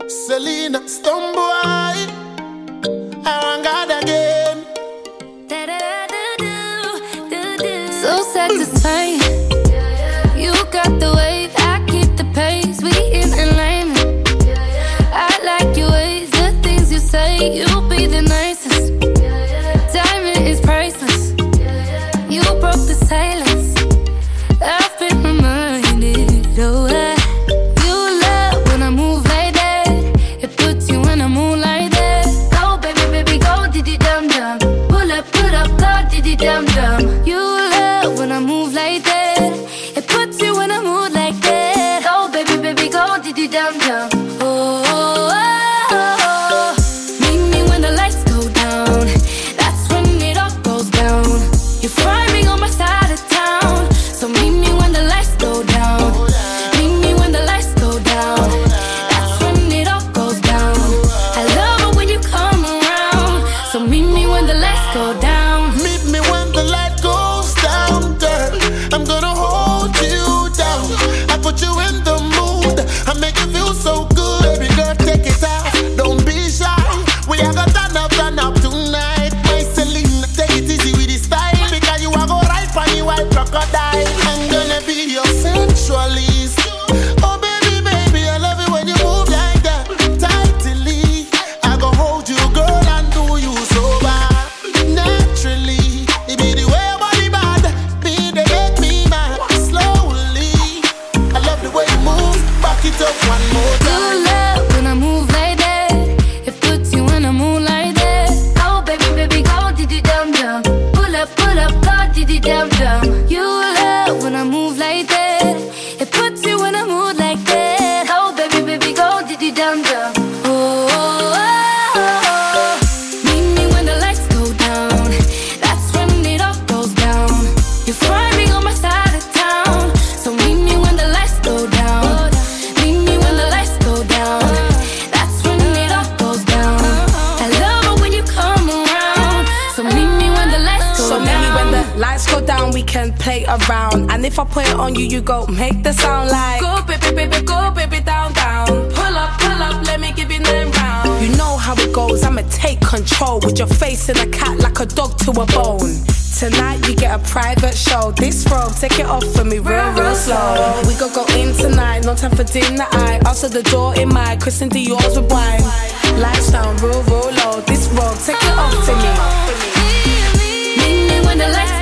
Selena Stumboy, I God again. So satisfying. You got the wave, I keep the pace. We in alignment. I like your ways, the things you say. You be the nicest. Diamond is priceless. You broke the silence. I've been reminded. Oh, you love when I move like that. It puts you in a mood like that. Go, baby, baby, go, diddy dum dum. Pull up, go, diddy dum dum. You love when I move like that. It puts you in a mood like that. Go, baby, baby, go, diddy dum dum. Oh, oh, oh, oh. Meet me when the lights go down. That's when it all goes down. You find me on my side of town. So meet me when the lights go down. Meet me when the lights go down. That's when it all goes down. I love it when you come around. So meet me when the lights go down. Meet me when the light goes down, girl. I'm gonna hold you down. I put you in the mood. I make you feel so good. Baby girl, take it out. Don't be shy. We are gonna turn up tonight. My Selena, take it easy with this style. Because you are gonna ride for you white crocodile. I'm gonna be your sensualist. Oh baby, baby, I love it when you move like that. Tightly, I gonna hold you, girl, and do you so bad. Naturally, it be the way your body bad. Be they make me mad. Slowly, I love the way you move. Back it up one more You time. love when I move like that. It puts you in a mood like that. Oh, baby, baby, go, diddy dum dum. Pull up, go, diddy dum dum. You love when I move like that. It puts you in a mood like that. Oh, baby, baby, go, diddy dum dum. Oh, oh, oh, oh. Meet me when the lights go down. That's when it all goes down. You find me on my side of town. So meet me when the lights go down. Meet me when the lights go down. That's when it all goes down. I love it when you come around. So meet me when the lights go So down. maybe when the lights go down, we can play around. And if I put it on you, you go make the sound like go baby, down, down. Pull up, let me give you 9 rounds. You know how it goes, I'ma take control. With your face in a cat like a dog to a bone. Tonight you get a private show. This robe, take it off for me real slow. We go in tonight, no time for dinner. I answer the door in my Christian Dior's with wine. Lights down, real low. This robe, take it off to me. Meet me when the lights